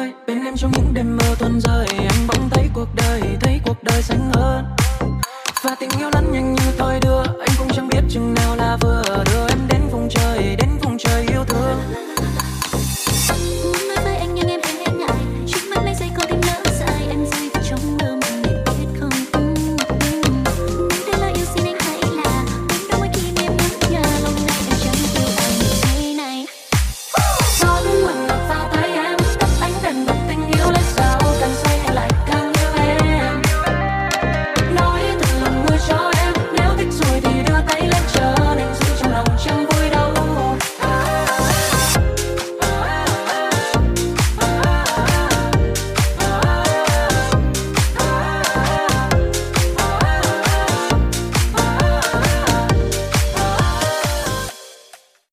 tôi bên em trong những đêm mơ tuôn rơi, anh bỗng thấy cuộc đời xanh hơn. Và tình yêu lẫn nhanh như tôi đưa, anh cũng chẳng biết chừng nào là vừa đưa